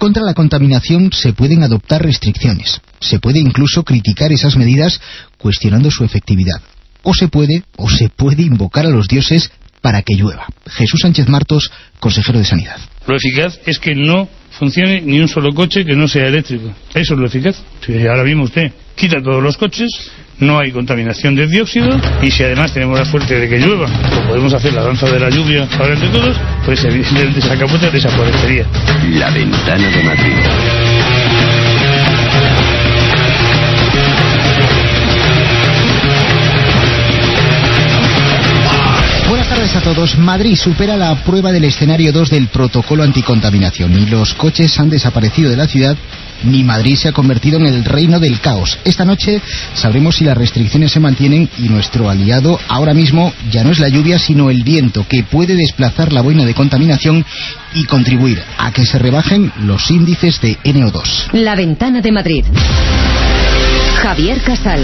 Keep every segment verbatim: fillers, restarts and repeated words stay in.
Contra la contaminación se pueden adoptar restricciones. Se puede incluso criticar esas medidas cuestionando su efectividad. O se puede, o se puede invocar a los dioses para que llueva. Jesús Sánchez Martos, consejero de Sanidad. Lo eficaz es que no funcione ni un solo coche que no sea eléctrico. Eso es lo eficaz. Si ahora mismo usted quita todos los coches, no hay contaminación de dióxido, y si además tenemos la suerte de que llueva, o podemos hacer la danza de la lluvia ahora entre todos, pues evidentemente esa capota desaparecería. La Ventana de Madrid. Buenas tardes a todos. Madrid supera la prueba del escenario dos del protocolo anticontaminación. Ni los coches han desaparecido de la ciudad, ni Madrid se ha convertido en el reino del caos. Esta noche sabremos si las restricciones se mantienen y nuestro aliado ahora mismo ya no es la lluvia, sino el viento, que puede desplazar la boina de contaminación y contribuir a que se rebajen los índices de ene o dos. La Ventana de Madrid. Javier Casal.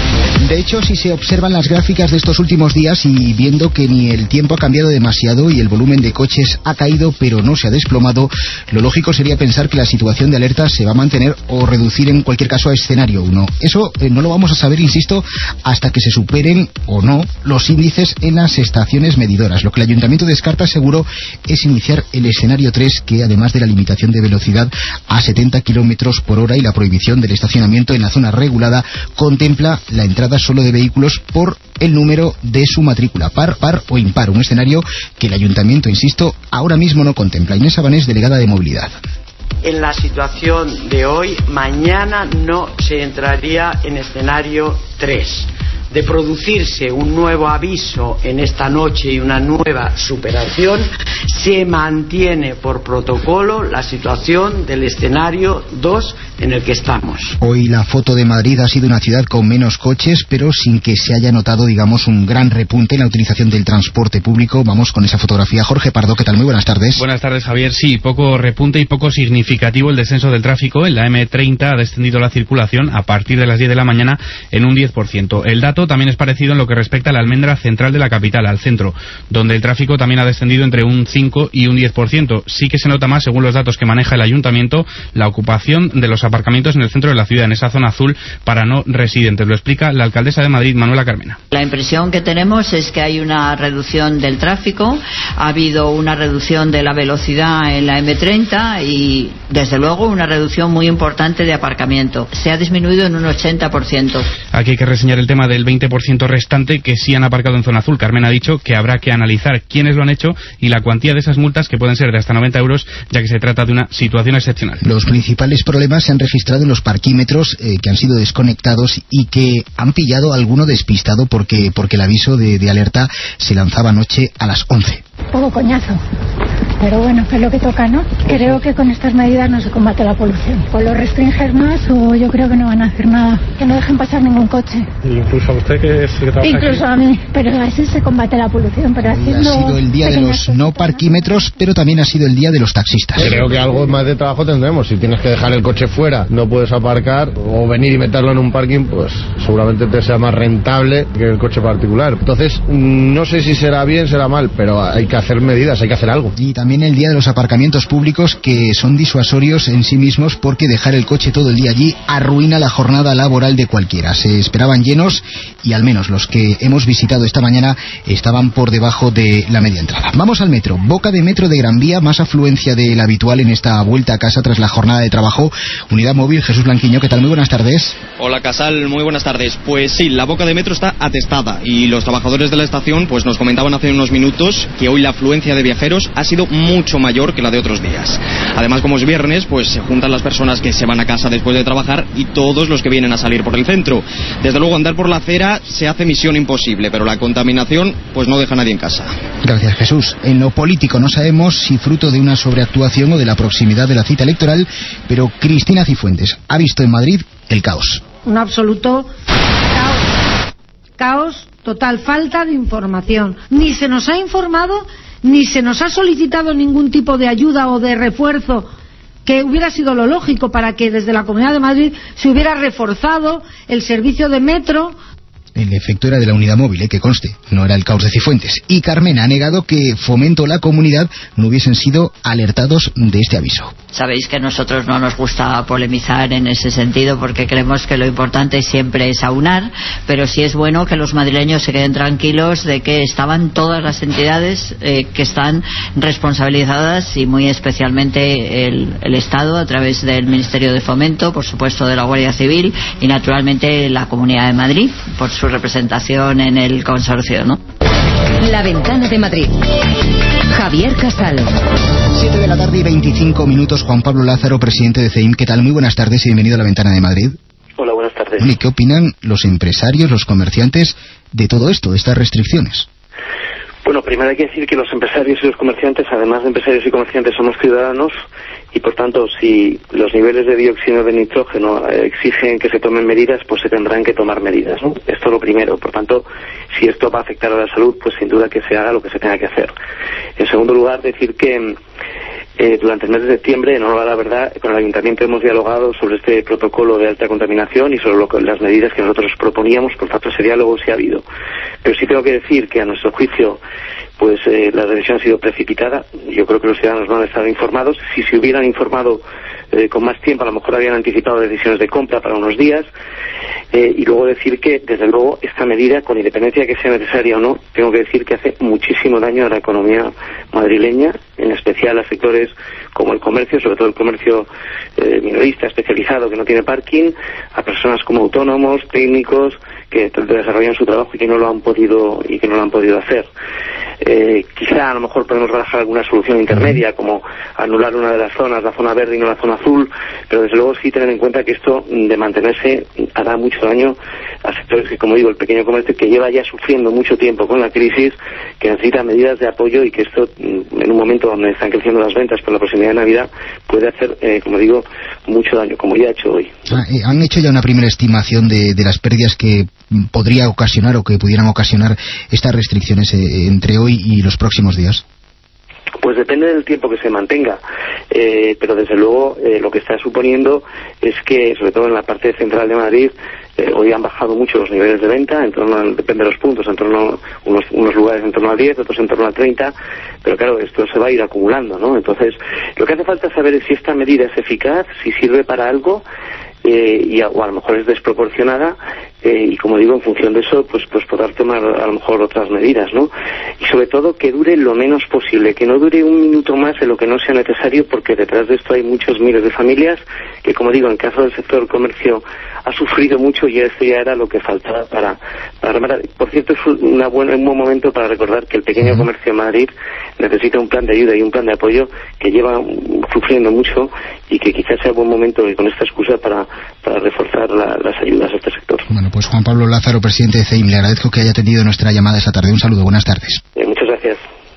De hecho, si se observan las gráficas de estos últimos días y viendo que ni el tiempo ha cambiado demasiado y el volumen de coches ha caído pero no se ha desplomado, lo lógico sería pensar que la situación de alerta se va a mantener o reducir en cualquier caso a escenario uno. Eso eh, no lo vamos a saber, insisto, hasta que se superen o no los índices en las estaciones medidoras. Lo que el Ayuntamiento descarta seguro es iniciar el escenario tres, que además de la limitación de velocidad a setenta kilómetros por hora y la prohibición del estacionamiento en la zona regulada, contempla la entrada solo de vehículos por el número de su matrícula, par, par o impar, un escenario que el Ayuntamiento, insisto, ahora mismo no contempla. Inés Abanés, delegada de Movilidad. En la situación de hoy, mañana no se entraría en escenario tres. De producirse un nuevo aviso en esta noche y una nueva superación, se mantiene por protocolo la situación del escenario dos en el que estamos. Hoy la foto de Madrid ha sido una ciudad con menos coches, pero sin que se haya notado, digamos, un gran repunte en la utilización del transporte público. Vamos con esa fotografía. Jorge Pardo, ¿qué tal? Muy buenas tardes. Buenas tardes, Javier. Sí, poco repunte y poco significativo el descenso del tráfico. En la eme treinta ha descendido la circulación a partir de las diez de la mañana en un diez por ciento. El dato también es parecido en lo que respecta a la almendra central de la capital, al centro, donde el tráfico también ha descendido entre un cinco y un diez por ciento. Sí que se nota más, según los datos que maneja el Ayuntamiento, la ocupación de los aparcamientos en el centro de la ciudad, en esa zona azul para no residentes. Lo explica la alcaldesa de Madrid, Manuela Carmena. La impresión que tenemos es que hay una reducción del tráfico, ha habido una reducción de la velocidad en la eme treinta y, desde luego, una reducción muy importante de aparcamiento. Se ha disminuido en un ochenta por ciento. Aquí hay que reseñar el tema del veinte por ciento restante que sí han aparcado en zona azul. Carmen ha dicho que habrá que analizar quiénes lo han hecho y la cuantía de esas multas, que pueden ser de hasta noventa euros, ya que se trata de una situación excepcional. Los principales problemas se han registrado en los parquímetros eh, que han sido desconectados y que han pillado a alguno despistado porque, porque el aviso de, de alerta se lanzaba anoche a las once. Poco coñazo, pero bueno, que es lo que toca, ¿no? Creo que con estas medidas no se combate la polución. O lo restringen más o yo creo que no van a hacer nada. Que no dejen pasar ningún coche. Incluso a usted que sí que trabaja Incluso aquí. A mí, pero así se combate la polución. Pero haciendo ha sido el día de los no parquímetros, pero también ha sido el día de los taxistas. Creo que algo más de trabajo tendremos. Si tienes que dejar el coche fuera, no puedes aparcar, o venir y meterlo en un parking, pues seguramente te sea más rentable que el coche particular. Entonces, no sé si será bien, será mal, pero hay que hacer medidas, hay que hacer algo. Y también el día de los aparcamientos públicos, que son disuasorios en sí mismos porque dejar el coche todo el día allí arruina la jornada laboral de cualquiera. Se esperaban llenos y al menos los que hemos visitado esta mañana estaban por debajo de la media entrada. Vamos al metro. Boca de metro de Gran Vía, más afluencia de la habitual en esta vuelta a casa tras la jornada de trabajo. Unidad móvil, Jesús Blanquiño, ¿qué tal? Muy buenas tardes. Hola, Casal, muy buenas tardes. Pues sí, la boca de metro está atestada y los trabajadores de la estación pues nos comentaban hace unos minutos que hoy la afluencia de viajeros ha sido mucho mayor que la de otros días. Además, como es viernes, pues se juntan las personas que se van a casa después de trabajar y todos los que vienen a salir por el centro. Desde luego, andar por la acera se hace misión imposible, pero la contaminación pues no deja a nadie en casa. Gracias, Jesús. En lo político no sabemos si fruto de una sobreactuación o de la proximidad de la cita electoral, pero Cristina Cifuentes ha visto en Madrid el caos. Un absoluto caos. Caos, total falta de información. Ni se nos ha informado, ni se nos ha solicitado ningún tipo de ayuda o de refuerzo, que hubiera sido lo lógico para que desde la Comunidad de Madrid se hubiera reforzado el servicio de metro. El efecto era de la unidad móvil, ¿eh? Que conste, no era el caos de Cifuentes. Y Carmen ha negado que Fomento o la comunidad no hubiesen sido alertados de este aviso. Sabéis que a nosotros no nos gusta polemizar en ese sentido porque creemos que lo importante siempre es aunar, pero sí es bueno que los madrileños se queden tranquilos de que estaban todas las entidades eh, que están responsabilizadas y muy especialmente el, el Estado a través del Ministerio de Fomento, por supuesto de la Guardia Civil y naturalmente la Comunidad de Madrid por su representación en el consorcio, ¿no? La Ventana de Madrid. Javier Casal. siete de la tarde y veinticinco minutos. Juan Pablo Lázaro, presidente de C E I M. ¿Qué tal? Muy buenas tardes y bienvenido a La Ventana de Madrid. Hola, buenas tardes. ¿Y qué opinan los empresarios, los comerciantes de todo esto, de estas restricciones? Bueno, primero hay que decir que los empresarios y los comerciantes, además de empresarios y comerciantes, somos ciudadanos y, por tanto, si los niveles de dióxido de nitrógeno exigen que se tomen medidas, pues se tendrán que tomar medidas, ¿no? Esto es lo primero. Por tanto, si esto va a afectar a la salud, pues sin duda que se haga lo que se tenga que hacer. En segundo lugar, decir que Eh, durante el mes de septiembre, en honor a la verdad, con el Ayuntamiento hemos dialogado sobre este protocolo de alta contaminación y sobre lo que, las medidas que nosotros proponíamos. Por tanto, ese diálogo sí ha habido. Pero sí tengo que decir que a nuestro juicio, pues eh, la decisión ha sido precipitada. Yo creo que los ciudadanos no han estado informados. Si se hubieran informado eh, con más tiempo, a lo mejor habían anticipado decisiones de compra para unos días. Eh, y luego decir que, desde luego, esta medida, con independencia de que sea necesaria o no, tengo que decir que hace muchísimo daño a la economía madrileña, en especial a sectores como el comercio, sobre todo el comercio eh, minorista, especializado, que no tiene parking, a personas como autónomos, técnicos, que desarrollan su trabajo y que no lo han podido y que no lo han podido hacer. Eh, quizá a lo mejor podemos barajar alguna solución intermedia, como anular una de las zonas, la zona verde y no la zona azul, pero desde luego sí tener en cuenta que esto, de mantenerse, hará mucho daño a sectores que, como digo, el pequeño comercio, que lleva ya sufriendo mucho tiempo con la crisis, que necesita medidas de apoyo y que esto, en un momento donde están creciendo las ventas por la proximidad de Navidad, puede hacer, eh, como digo, mucho daño, como ya ha hecho hoy. Ah, eh, ¿Han hecho ya una primera estimación de, de las pérdidas que podría ocasionar o que pudieran ocasionar estas restricciones eh, entre hoy y los próximos días? Pues depende del tiempo que se mantenga, eh, pero desde luego eh, lo que está suponiendo es que, sobre todo en la parte central de Madrid, eh, hoy han bajado mucho los niveles de venta, en torno a, depende de los puntos, en torno a unos, unos lugares en torno al diez, otros en torno al treinta, pero claro, esto se va a ir acumulando, ¿no? Entonces, lo que hace falta saber es si esta medida es eficaz, si sirve para algo, eh, y a, o a lo mejor es desproporcionada, eh, y como digo, en función de eso, pues pues poder tomar a lo mejor otras medidas, ¿no? Y sobre todo que dure lo menos posible, que no dure un minuto más en lo que no sea necesario, porque detrás de esto hay muchos miles de familias que, como digo, en caso del sector comercio ha sufrido mucho y esto ya era lo que faltaba para, para rematar. Por cierto, es una buena, un buen momento para recordar que el pequeño comercio en Madrid necesita un plan de ayuda y un plan de apoyo que lleva sufriendo mucho y que quizás sea buen momento y con esta excusa para, para reforzar la, las ayudas a este sector. Bueno, pues Juan Pablo Lázaro, presidente de C E I M, le agradezco que haya atendido nuestra llamada esta tarde. Un saludo, buenas tardes. Eh, muchas gracias.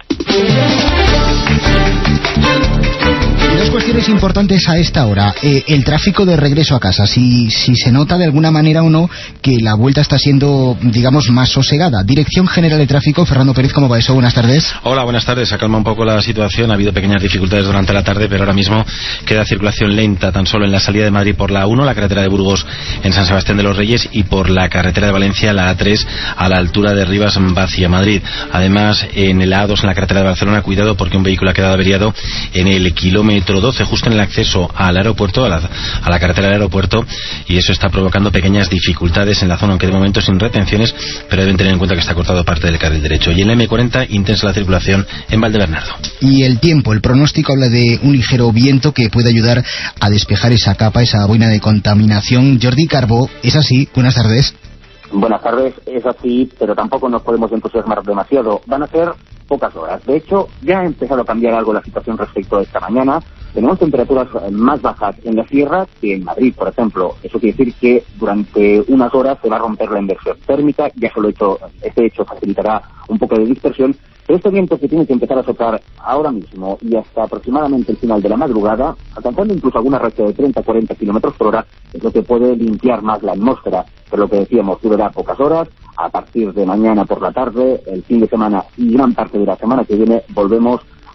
Dos cuestiones importantes a esta hora. Eh, el tráfico de regreso a casa, si, si se nota de alguna manera o no que la vuelta está siendo, digamos, más sosegada. Dirección General de Tráfico, Fernando Pérez, ¿cómo va eso? Buenas tardes. Hola, buenas tardes. Se calma un poco la situación. Ha habido pequeñas dificultades durante la tarde, pero ahora mismo queda circulación lenta tan solo en la salida de Madrid por la uno, la carretera de Burgos en San Sebastián de los Reyes, y por la carretera de Valencia, la A tres, a la altura de Rivas hacia Madrid. Además, en el A dos, en la carretera de Barcelona, cuidado porque un vehículo ha quedado averiado en el kilómetro doce, justo en el acceso al aeropuerto, a la, a la carretera del aeropuerto, y eso está provocando pequeñas dificultades en la zona, aunque de momento sin retenciones, pero deben tener en cuenta que está cortado parte del carril derecho. Y en la eme cuarenta, intensa la circulación en Valdebernardo. Y el tiempo, el pronóstico habla de un ligero viento que puede ayudar a despejar esa capa, esa boina de contaminación. Jordi Carbó, ¿es así? Buenas tardes. Buenas tardes, es así, pero tampoco nos podemos entusiasmar demasiado. Van a ser pocas horas. De hecho, ya ha empezado a cambiar algo la situación respecto a esta mañana. Tenemos temperaturas más bajas en la sierra que en Madrid, por ejemplo. Eso quiere decir que durante unas horas se va a romper la inversión térmica. Ya solo hecho, este hecho facilitará un poco de dispersión. Pero este viento que tiene que empezar a soplar ahora mismo y hasta aproximadamente el final de la madrugada, alcanzando incluso alguna racha de treinta a cuarenta kilómetros por hora, es lo que puede limpiar más la atmósfera. Pero lo que decíamos, durará pocas horas. A partir de mañana por la tarde, el fin de semana y gran parte de la semana que viene, volvemos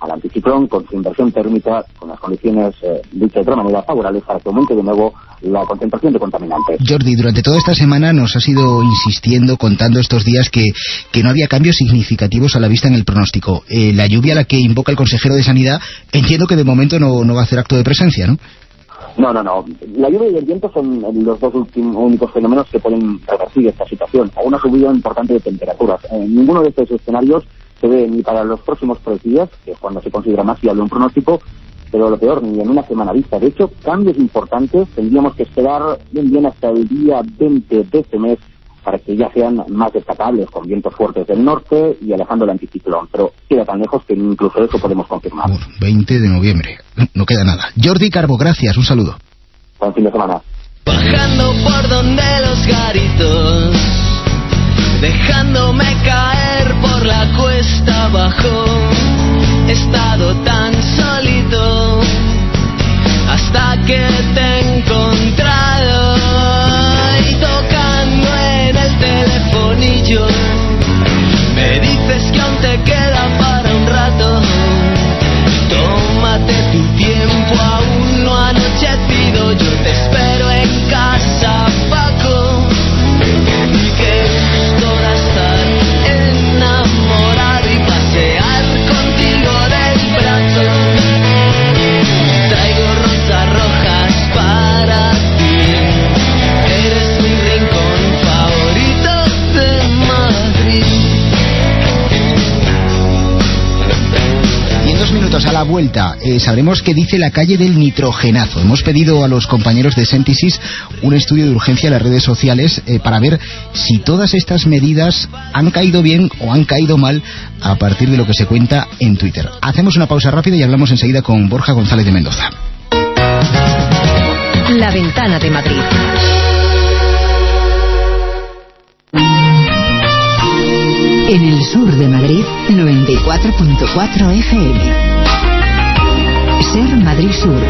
al anticiclón con su inversión térmica, con las condiciones eh, dichas de otra manera favorables para que aumente de nuevo la concentración de contaminantes. Jordi, durante toda esta semana nos has ido insistiendo, contando estos días que, que no había cambios significativos a la vista en el pronóstico. Eh, la lluvia a la que invoca el consejero de Sanidad, entiendo que de momento no, no va a hacer acto de presencia, ¿no? No, no, no. La lluvia y el viento son los dos últimos, únicos fenómenos que pueden revertir esta situación, o una subida importante de temperaturas. En ninguno de estos escenarios se ve ni para los próximos tres días, que es cuando se considera más fiable un pronóstico, pero lo peor, ni en una semana vista. De hecho, cambios importantes tendríamos que esperar bien bien hasta el día veinte de este mes para que ya sean más destacables, con vientos fuertes del norte y alejando el anticiclón. Pero queda tan lejos que incluso eso podemos confirmar. Bueno, veinte de noviembre, no queda nada. Jordi Carbo, gracias, un saludo. Buen fin de semana. Bajando por donde los garitos, dejándome caer por la cuesta abajo, he estado tan solito hasta que te he encontrado y tocando en el telefonillo me dices que aún te queda para un rato. Tómate tu tiempo, aún no ha anochecido, yo te espero en casa, Paco. Qué gusto de estar enamorado y pasear contigo del brazo. Traigo rosas rojas para ti, eres mi rincón favorito de Madrid. Y en dos minutos a la vuelta eh, sabremos qué dice la calle del nitrogenazo. Hemos pedido a los compañeros de Sentisys un estudio de urgencia en las redes sociales eh, para ver si todas estas medidas han caído bien o han caído mal a partir de lo que se cuenta en Twitter. Hacemos una pausa rápida y hablamos enseguida con Borja González de Mendoza. La Ventana de Madrid. En el sur de Madrid, noventa y cuatro punto cuatro F M. Ser Madrid Sur.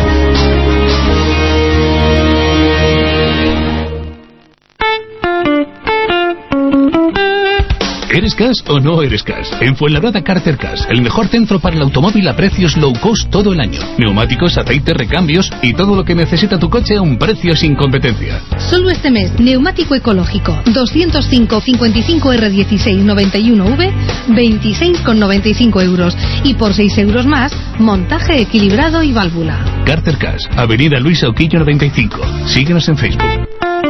¿Eres Cash o no eres Cash? En Fuenlabrada Carter Cash, el mejor centro para el automóvil a precios low cost todo el año. Neumáticos, aceites, recambios y todo lo que necesita tu coche a un precio sin competencia. Solo este mes, neumático ecológico doscientos cinco cincuenta y cinco R dieciséis noventa y uno V, veintiséis con noventa y cinco euros. Y por seis euros más, montaje equilibrado y válvula. Carter Cash, Avenida Luis Auquillo noventa y cinco. Síguenos en Facebook.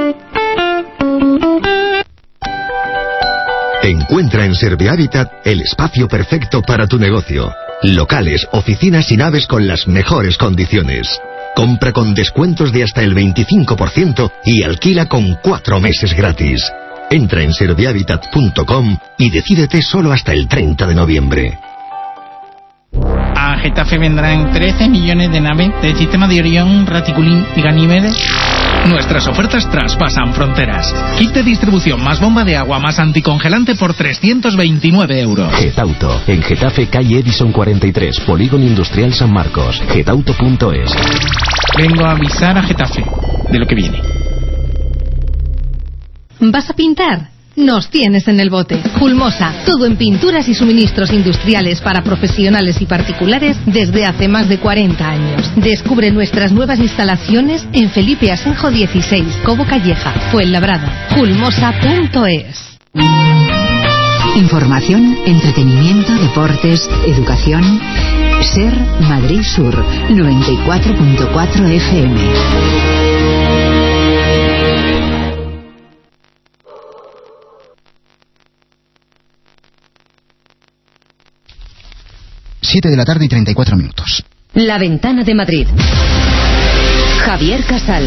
Encuentra en Servihabitat el espacio perfecto para tu negocio. Locales, oficinas y naves con las mejores condiciones. Compra con descuentos de hasta el veinticinco por ciento y alquila con cuatro meses gratis. Entra en servihabitat punto com y decídete solo hasta el treinta de noviembre. A Getafe vendrán trece millones de naves del sistema de Orión, Raticulín y Ganímedes. Nuestras ofertas traspasan fronteras. Kit de distribución más bomba de agua más anticongelante por trescientos veintinueve euros. Getauto, en Getafe, calle Edison cuarenta y tres, Polígono Industrial San Marcos. Getauto punto es. Vengo a avisar a Getafe de lo que viene. ¿Vas a pintar? Nos tienes en el bote. Julmosa, todo en pinturas y suministros industriales para profesionales y particulares desde hace más de cuarenta años. Descubre nuestras nuevas instalaciones en Felipe Asenjo dieciséis, Cobo Calleja, Fuenlabrada. Julmosa punto es. Información, entretenimiento, deportes, educación. Ser Madrid Sur, noventa y cuatro punto cuatro F M. siete de la tarde y treinta y cuatro minutos. La Ventana de Madrid. Javier Casal.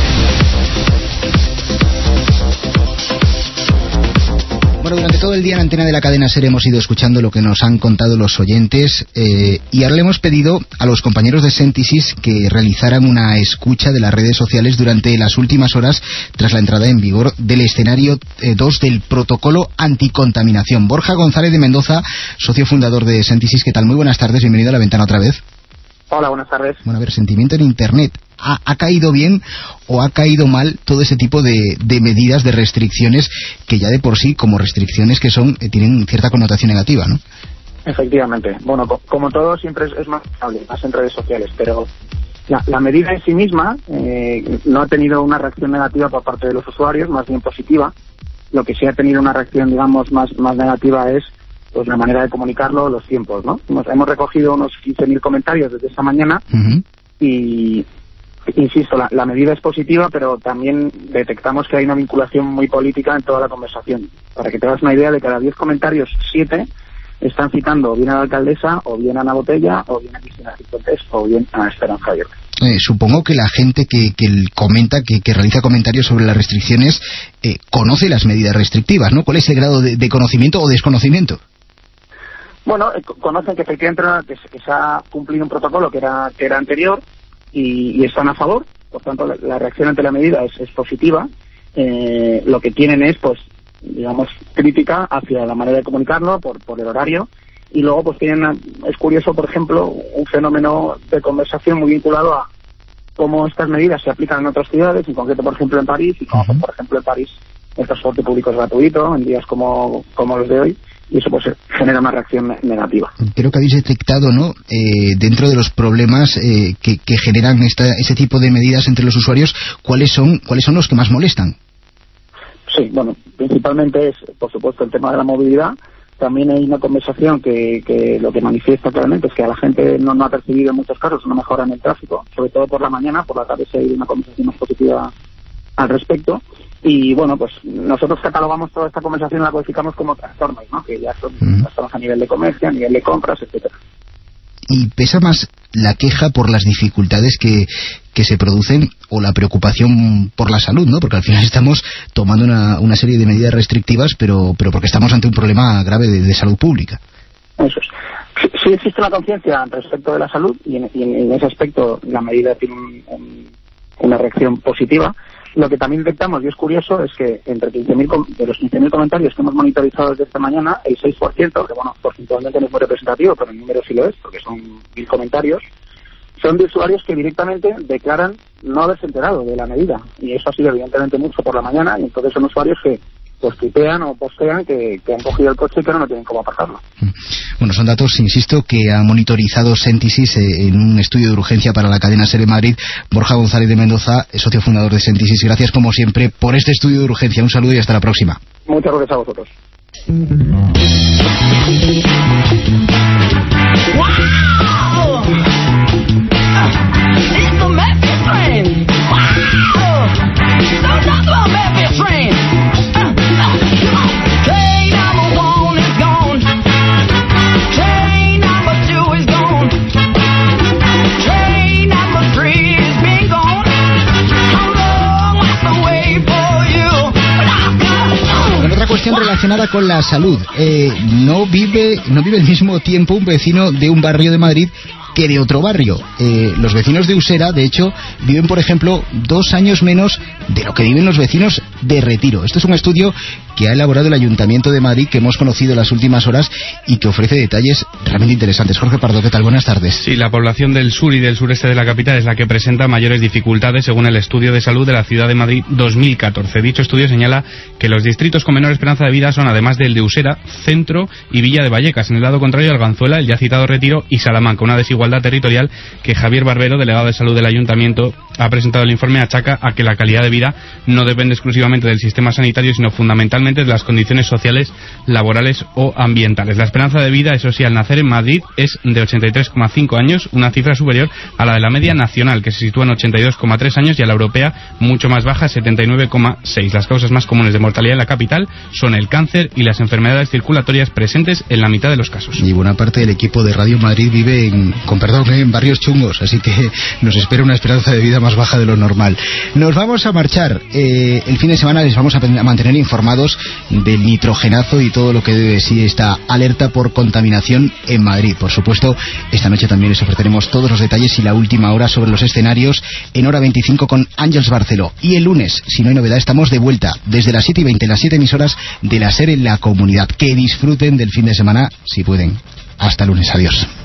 Bueno, durante todo el día en Antena de la Cadena SER hemos ido escuchando lo que nos han contado los oyentes eh, y ahora le hemos pedido a los compañeros de Sentisys que realizaran una escucha de las redes sociales durante las últimas horas tras la entrada en vigor del escenario eh, dos del protocolo anticontaminación. Borja González de Mendoza, socio fundador de Sentisys, ¿qué tal? Muy buenas tardes, bienvenido a La Ventana otra vez. Hola, buenas tardes. Bueno, a ver, sentimiento en Internet. ¿Ha, ha caído bien o ha caído mal todo ese tipo de, de medidas, de restricciones que ya de por sí, como restricciones que son, eh, tienen cierta connotación negativa, ¿no? Efectivamente. Bueno, co como todo siempre es, es más estable, más en redes sociales, pero la, la medida en sí misma eh, no ha tenido una reacción negativa por parte de los usuarios, más bien positiva. Lo que sí ha tenido una reacción, digamos, más, más negativa es pues la manera de comunicarlo, los tiempos, ¿no? Hemos, hemos recogido unos quince mil comentarios desde esta mañana uh-huh. y, insisto, la, la medida es positiva, pero también detectamos que hay una vinculación muy política en toda la conversación. Para que te hagas una idea, de cada diez comentarios, siete están citando o bien a la alcaldesa, o bien a Ana Botella, o bien a Cristina Cifuentes, o bien a Esperanza Aguirre. Eh, supongo que la gente que, que comenta, que, que realiza comentarios sobre las restricciones, eh, conoce las medidas restrictivas, ¿no? ¿Cuál es el grado de, de conocimiento o desconocimiento? Bueno, eh, conocen que efectivamente que se, que se ha cumplido un protocolo que era que era anterior y, y están a favor. Por tanto, la, la reacción ante la medida es, es positiva. Eh, lo que tienen es, pues, digamos, crítica hacia la manera de comunicarlo por, por el horario. Y luego, pues, tienen, una, es curioso, por ejemplo, un fenómeno de conversación muy vinculado a cómo estas medidas se aplican en otras ciudades, en concreto, por ejemplo, en París, y como, uh-huh. por ejemplo, en París el transporte público es gratuito en días como, como los de hoy. Y eso pues genera una reacción negativa. Creo que habéis detectado, ¿no?, eh, dentro de los problemas eh, que, que generan esta, ese tipo de medidas entre los usuarios, ¿cuáles son cuáles son los que más molestan? Sí, bueno, principalmente es, por supuesto, el tema de la movilidad. También hay una conversación que, que lo que manifiesta claramente es que a la gente no, no ha percibido en muchos casos una mejora en el tráfico, sobre todo por la mañana. Por la tarde se ha ido una conversación más positiva al respecto. Y bueno, pues nosotros catalogamos toda esta conversación y la codificamos como trastornos, ¿no? Que ya son uh-huh. trastornos a nivel de comercio, a nivel de compras, etcétera. ¿Y pesa más la queja por las dificultades que, que se producen o la preocupación por la salud, ¿no? Porque al final estamos tomando una, una serie de medidas restrictivas, pero, pero porque estamos ante un problema grave de, de salud pública. Eso es. Sí, sí existe una conciencia respecto de la salud y en, y en ese aspecto la medida tiene un, un, una reacción positiva. Lo que también detectamos, y es curioso, es que entre quince mil de los quince mil comentarios que hemos monitorizado desde esta mañana, el seis por ciento, que bueno, porcentualmente no es muy representativo, pero en número sí lo es, porque son mil comentarios, son de usuarios que directamente declaran no haberse enterado de la medida. Y eso ha sido evidentemente mucho por la mañana, y entonces son usuarios que pues tuitean o postean que, que han cogido el coche pero no tienen cómo aparcarlo. Bueno, son datos, insisto, que ha monitorizado Sentisys eh, en un estudio de urgencia para la cadena SER en Madrid. Borja González de Mendoza, socio fundador de Sentisys, gracias como siempre por este estudio de urgencia. Un saludo y hasta la próxima. Muchas gracias a vosotros. Cuestión relacionada con la salud. Eh, no vive no vive al mismo tiempo un vecino de un barrio de Madrid que de otro barrio. Eh, los vecinos de Usera, de hecho, viven, por ejemplo, dos años menos de lo que viven los vecinos de Retiro. Esto es un estudio que ha elaborado el Ayuntamiento de Madrid, que hemos conocido en las últimas horas y que ofrece detalles realmente interesantes. Jorge Pardo, ¿qué tal? Buenas tardes. Sí, la población del sur y del sureste de la capital es la que presenta mayores dificultades según el Estudio de Salud de la Ciudad de Madrid dos mil catorce. Dicho estudio señala que los distritos con menor esperanza de vida son, además del de Usera, Centro y Villa de Vallecas. En el lado contrario, Arganzuela, el ya citado Retiro y Salamanca. Una desigualdad territorial que Javier Barbero, delegado de Salud del Ayuntamiento, ha presentado el informe, achaca a que la calidad de vida no depende exclusivamente del sistema sanitario, sino fundamentalmente de las condiciones sociales, laborales o ambientales. La esperanza de vida, eso sí, al nacer en Madrid es de ochenta y tres coma cinco años, una cifra superior a la de la media nacional, que se sitúa en ochenta y dos coma tres años, y a la europea mucho más baja, setenta y nueve coma seis. Las causas más comunes de mortalidad en la capital son el cáncer y las enfermedades circulatorias, presentes en la mitad de los casos. Y buena parte del equipo de Radio Madrid vive en, con perdón, en barrios chungos, así que nos espera una esperanza de vida más baja de lo normal. Nos vamos a marchar. Eh, el fin de semana les vamos a, a mantener informados del nitrogenazo y todo lo que debe de sí esta alerta por contaminación en Madrid. Por supuesto, esta noche también les ofreceremos todos los detalles y la última hora sobre los escenarios en hora veinticinco con Ángels Barceló. Y el lunes, si no hay novedad, estamos de vuelta desde las siete y veinte, las siete emisoras de la SER en la comunidad. Que disfruten del fin de semana si pueden. Hasta lunes, adiós.